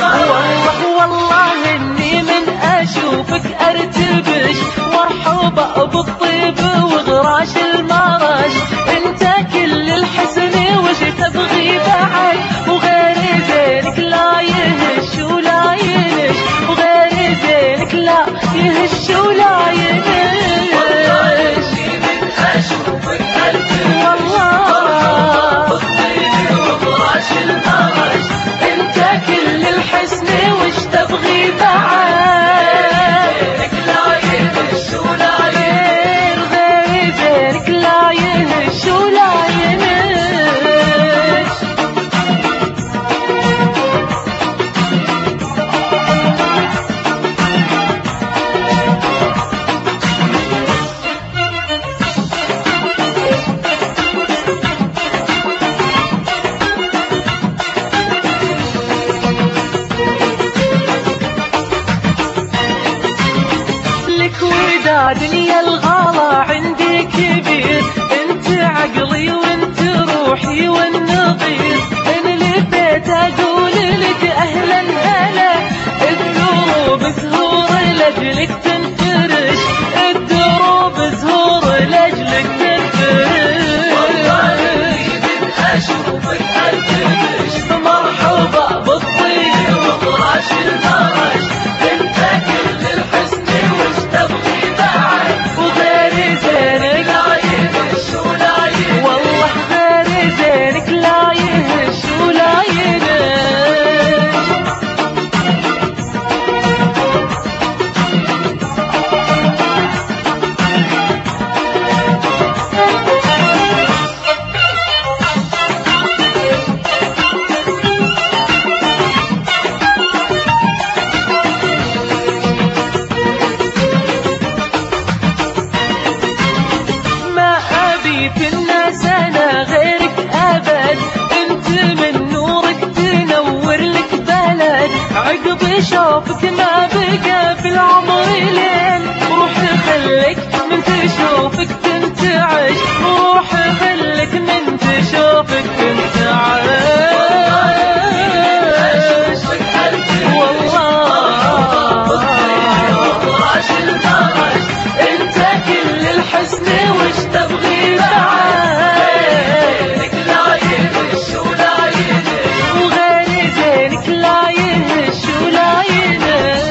والله إني من أشوفك أرتبش وأرحب بالطيب وغراش المرش. أنت كل الحسن وش تبغي بعد، وغير زينك لا يهش ولا ينش، وغير زينك لا يهش ولا ينش. دنيا الغلا عندي كبير، انت عقلي وانت روحي والنظير. ان لبيت اقول لك اهلا هلا، الدروب زهور لاجلك تنفرش، الدروب زهور لاجلك تنفرش. والله من اشوفك ارتبش، مرحبا بالطيب وفراش المرش. انت كل الحسن وش تبغي، في الناس انا غيرك ابد. انت من نورك تنور لك بلد، عقب شوفك ما بقى في العمر لين. روح خليك من تشوفك تنتعش، روح خليك من تشوفك تنتعش. انت كل الحسن وش تبغي بعد، لا يهش ولا ينش، وغير زينك لا يهش ولا ينش.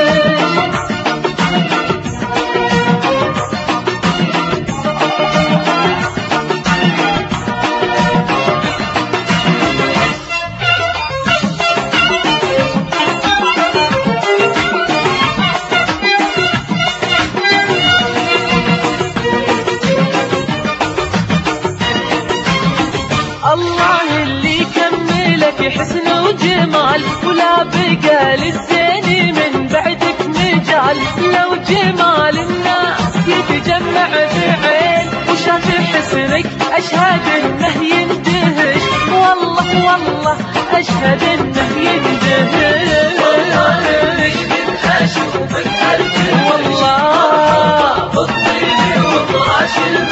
الله اللي يكملك حسن وجمال، ولا بقى للزين من بعدك مجال. لو جمال الناس يتجمع بعين، وشاف حسنك أشهد إنه يندهش. والله والله أشهد إنه يندهش. والله من أشوفك أرتبش، والله بالطيب وفراش